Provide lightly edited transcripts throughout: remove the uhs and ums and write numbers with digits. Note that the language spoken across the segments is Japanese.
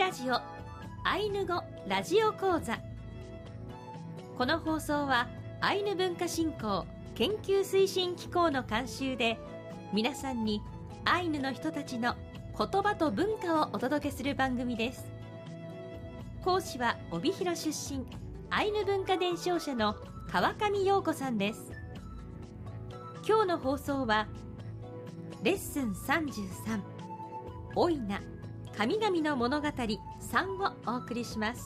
ラジオアイヌ語ラジオ講座。この放送はアイヌ文化振興研究推進機構の監修で、皆さんにアイヌの人たちの言葉と文化をお届けする番組です。講師は帯広出身アイヌ文化伝承者の川上陽子さんです。今日の放送はレッスン33オイナ神々の物語3をお送りします。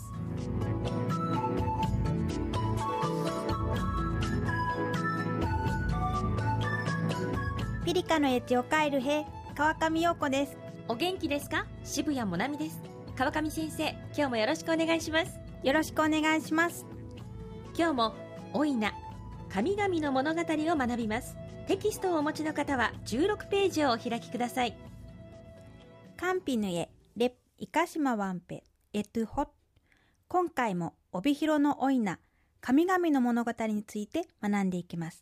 ピリカのエチオカイルヘ川上陽子です。 お元気ですか？渋谷もなみです。川上先生、今日もよろしくお願いします。 よろしくお願いします。 今日もオイナ神々の物語を学びます。テキストをお持ちの方は16ページをお開きください。 カンピヌエレイカシマワンペエトゥホ。今回も帯広のオイナ神々の物語について学んでいきます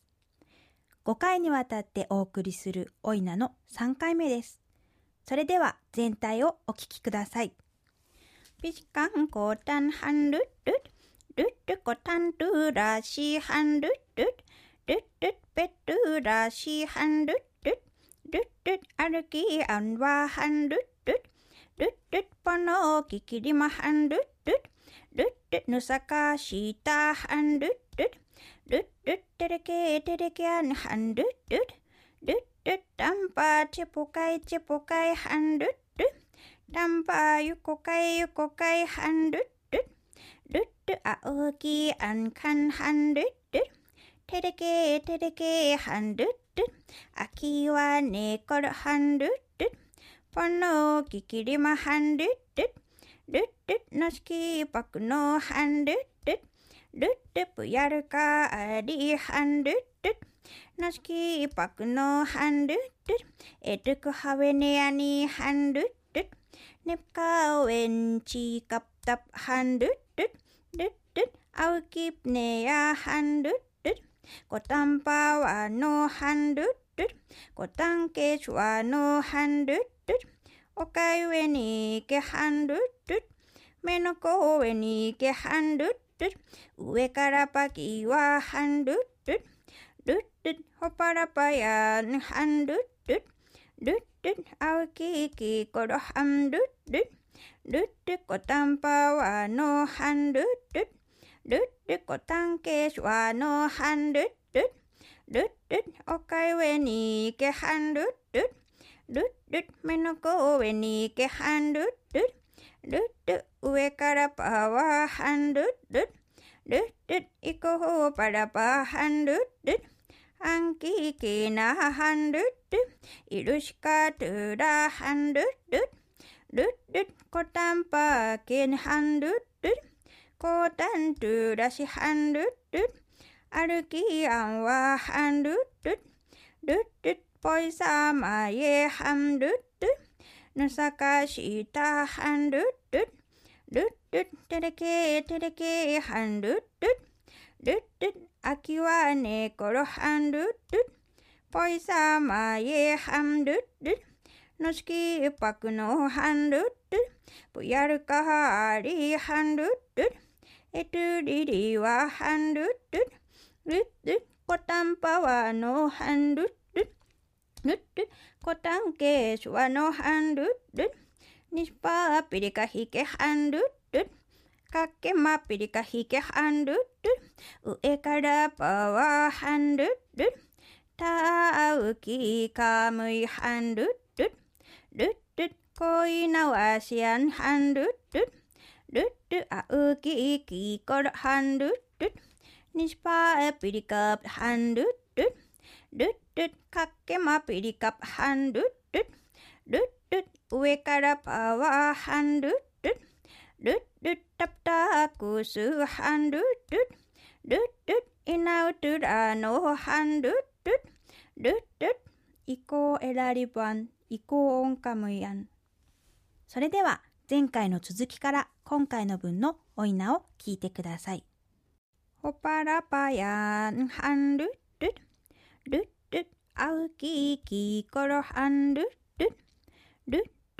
。5回にわたってお送りするオイナの3回目です。それでは全体をお聞きください。ピシカンコタンハンルッルッルッルコタントゥラシハンルッルッルッルッペトゥラシハンルッルッルッルッアルキアンワハンルッルッルッルッポノキキリマハンルッルッルッルッヌサカシタハンルッルッルッルッテレケアンハンルッルッルッルッタンパチェポカイハンルッルッタンパユコカイハンルッルッルッルアオキアンカンハンルッルッテレケハンルッルッアキワネコルハンルッルッポノキキリマハンルッルッルッルッノシキパクノハンルッルッルッルプヤルカアリハンルッルッノシキパクノハンルッルッエルクハウェネアニハンルッルッネプカウェンチカプタプハンルッルッルッルッアウキプネヤハンルッルッコタンパワノハンルッルッコタンケチュワノハンルッルッオカイウェニケハンルッルッメノコウェニケハンルッルッ上からパキワハンルッルッルッルッホパラパヤンハンルッルッルッルッアウキキコロハンルッルッルッルッコタンパワノハンルッルッルッルッコタンケシュワノハンルッルッルッルッオカイウェニケハンルッルッルッルッメノコウェニケハンルッルッルッルッ上からパワーハンルッルッルッルッイコホーパラパハンルッルッアンキキナハンルッルッイルシカトゥラハンルッルッルッルッコタンパケンハンルッルッコタントゥラシハンルッルッアルキアンワハンルッルッルッルッポイサマイハンルッルッヌサカシタハンルッルッルッルッテレケハンルッルッルッルッアキワネコロハンルッルッポイサマイハンルッルッノシキパクノハンルッルップヤルカハリハンルッルッエトゥリリワハンルッルッルッルッコタンパワノハンルッルッルッルッコタンケシュワノハンルッルッニシパピリカヒケハンルッルッカケマピリカヒケハンルッルッ上からパワーハンルッルッタウキカムイハンルッルッルッルッコイナワシアンハンルッルッルッルアウキキコルハンルッルッニシパピリカハンルッルッルッルッカケマピリカハンルッルッルッルッ上からパワーハンルッルッルッルッタプタクスハンルッルッルッルッイナウトゥラノハンルッルッルッルッイコエラリバンイコオンカムヤン。それでは前回の続きから今回の文のオイナを聞いてください。ホパラパヤンハンルッルッルッルッアウキキコロハンルッルッルッルッ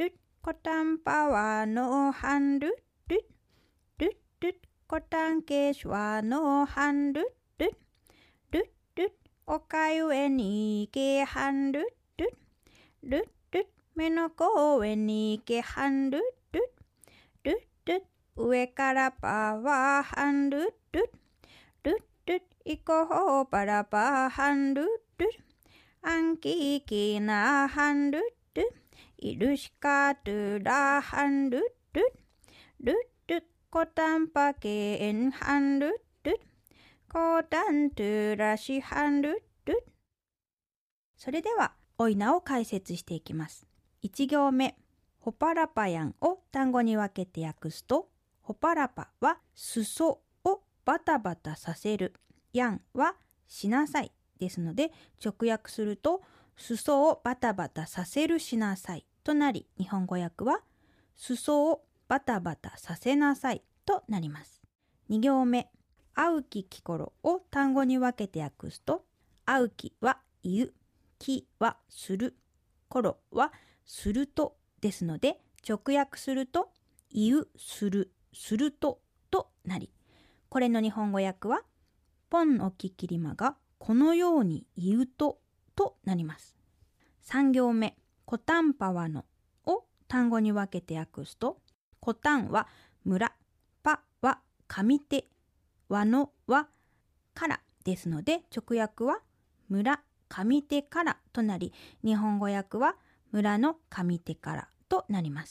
コタンパワのハンルルルルコタンケシュワのハンルルルルおかゆえにけハンルルルル目の公園にけハンルルルル上からパワーハンルルルルイコホパラパハンルルアンキキナハンルルイルシカトゥラハンルルルルコタンパケエンハンルルコタントゥラシハンルル。それではオイナを解説していきます。1行目、ホパラパヤンを単語に分けて訳すと、ホパラパは裾をバタバタさせる、ヤンはしなさいですので、直訳すると裾をバタバタさせるしなさいとなり、日本語訳は裾をバタバタさせなさいとなります。2行目、会うききころを単語に分けて訳すと、会うきは言う、きはする、ころはするとですので、直訳すると言う、する、するととなり、これの日本語訳はポンおききりまがこのように言うととなります。3行目、コタンパワのを単語に分けて訳すと、コタンは村、パは上手、ワのはからですので、直訳は村上手からとなり、日本語訳は村の上手からとなります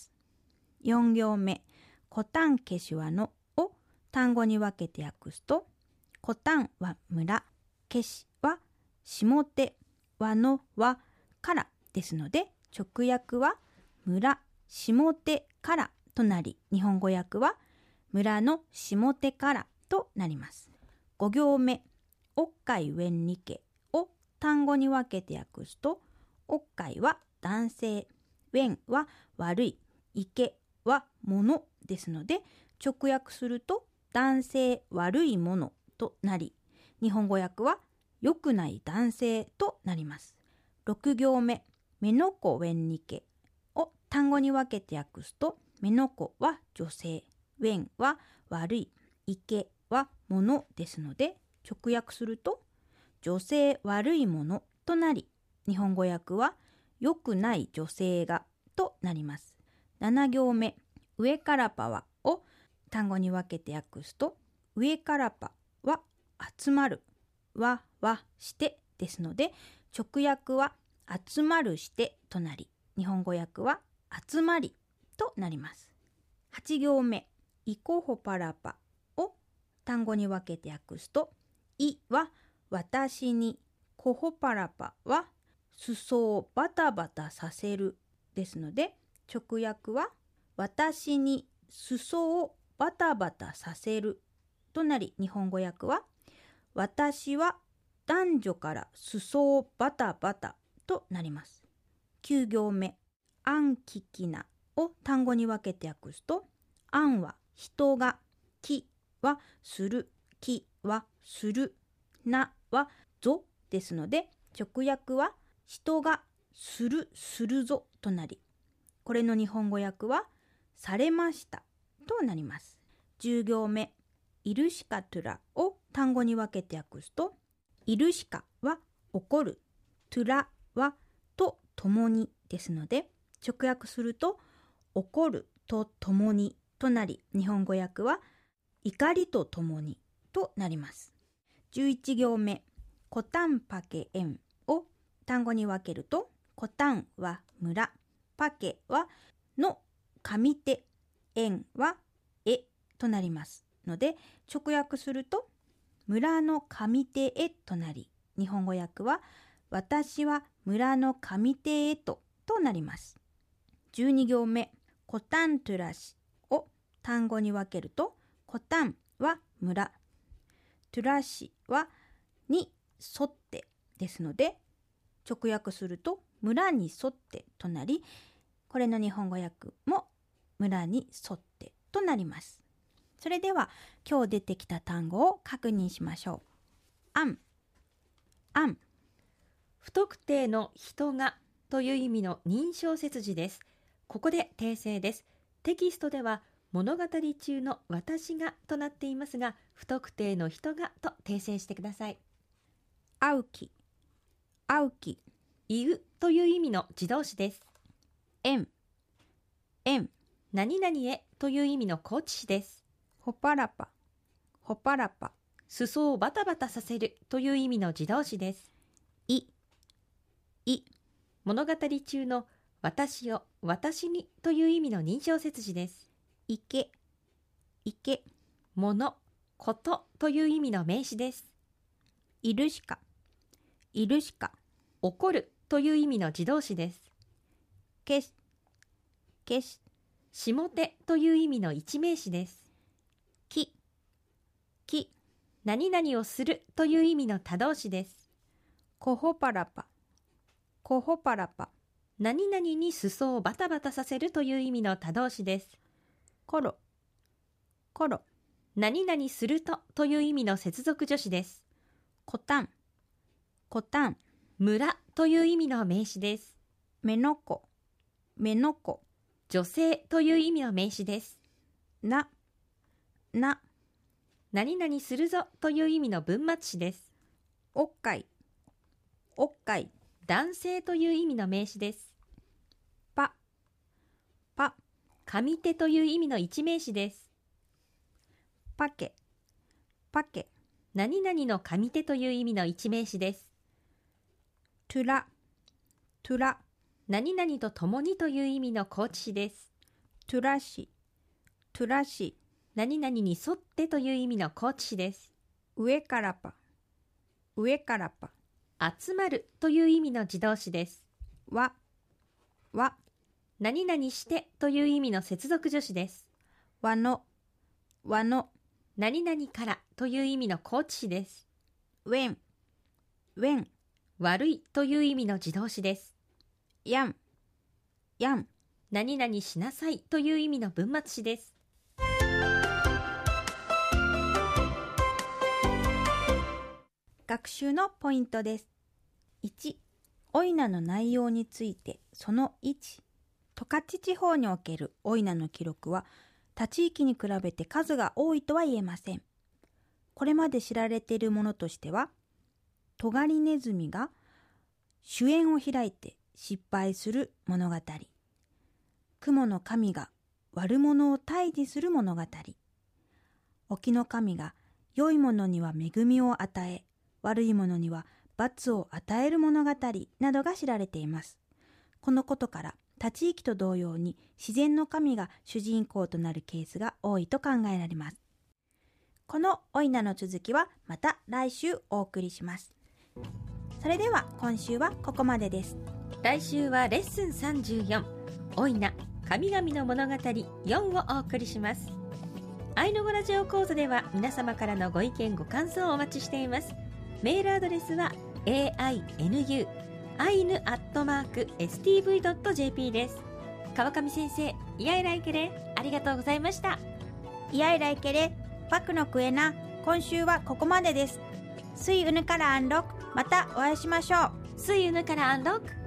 。4行目、コタンケシュワのを単語に分けて訳すと、コタンは村、ケシは下手、ワのはからですので、直訳は村下手からとなり、日本語訳は村の下手からとなります。5行目、おっかいウェンニケを単語に分けて訳すと、おっかいは男性、ウェンは悪い、イケはものですので、直訳すると男性悪いものとなり、日本語訳は良くない男性となります。6行目、メノコウェンニケを単語に分けて訳すと、メノコは女性、ウェンは悪い、イケはものですので、直訳すると女性悪いものとなり、日本語訳は良くない女性がとなります。7行目、上からパはを単語に分けて訳すと、上からパは集まる、はしてですので、直訳は集まるしてとなり、日本語訳は集まりとなります。8行目、イコホパラパを単語に分けて訳すと、いは私に、コホパラパは裾をバタバタさせるですので、直訳は私に裾をバタバタさせるとなり、日本語訳は私は男女から裾をバタバタとなります。9行目、アンキキナを単語に分けて訳すと、アンは人が、キはする、キはする、ナはぞですので、直訳は人がする、するぞとなり、これの日本語訳はされましたとなります。10行目、イルシカトゥラを単語に分けて訳すと、イルシカは怒る、トゥラはと共にですので、直訳すると怒ると共にとなり、日本語訳は怒りと共にとなります。11行目、コタンパケエンを単語に分けると、コタンは村、パケはの上手、エンはえとなりますので、直訳すると村の上手へとなり、日本語訳は私は村の上手へとなります。12行目、コタントゥラシを単語に分けると、コタンは村、トゥラシはに沿ってですので、直訳すると村に沿ってとなり、これの日本語訳も村に沿ってとなります。それでは今日出てきた単語を確認しましょう。アン、 不特定の人がという意味の認証接字です。 ここで訂正です。テキストでは物語中の私がとなっていますが、不特定の人がと訂正してください。 あうき、あうき。 言うという意味の自動詞です。 えん、えん。 何々へという意味の後置詞です。 ほっぱらぱ、ほっぱらぱ。 裾をバタバタさせるという意味の自動詞です。 い、い。 物語中の私を私にという意味の認証接詞です。 いけ、いけ。 物、ことという意味の名詞です。 いるしか、いるしか。 怒るという意味の自動詞です。 けし、けし。 下手という意味の一名詞です。 き、き。 何々をするという意味の他動詞です。 こほぱらぱ、こほぱらぱ。 何々に裾をバタバタさせるという意味の他動詞です。 ころ、ころ。 何々するという意味の接続助詞です。 こたん、こたん。 村という意味の名詞です。 めのこ、めのこ。 女性という意味の名詞です。 な、な。 何々するぞという意味の文末詞です。 おっかい、おっかい。 男性という意味の名詞です。 ぱ、ぱ。 上手という意味の一名詞です。 ぱけ、ぱけ。 何々の上手という意味の一名詞です。 とら、とら。 何々と共にという意味の後置詞です。 とらし、とらし。 何々に沿ってという意味の後置詞です。 上からぱ、上からぱ。 集まるという意味の自動詞です。 わ、わ。 何々してという意味の接続助詞です。 わの、わの。 何々からという意味の後置詞です。 ウェン、ウェン。 悪いという意味の自動詞です。 やん、やん。 何々しなさいという意味の文末詞です。 学習のポイントです。1、オイナの内容についてその1、十勝地方におけるオイナの記録は他地域に比べて数が多いとは言えません。これまで知られているものとしては、トガリネズミが酒宴を開いて失敗する物語、雲の神が悪者を退治する物語、沖の神が良いものには恵みを与え、悪いものには罰を与える物語などが知られています。このことから他地域と同様に自然の神が主人公となるケースが多いと考えられます。このオイナの続きはまた来週お送りします。それでは今週はここまでです。 来週はレッスン34、オイナ神々の物語4をお送りします。アイヌ語ラジオ講座では皆様からのご意見ご感想をお待ちしています。メールアドレスは ainu@stv.jp です。川上先生、イヤイライケレありがとうございました。 イヤイライケレパクのクエナ、今週はここまでです。スイウヌからアンロック、またお会いしましょう。 スイウヌからアンロック。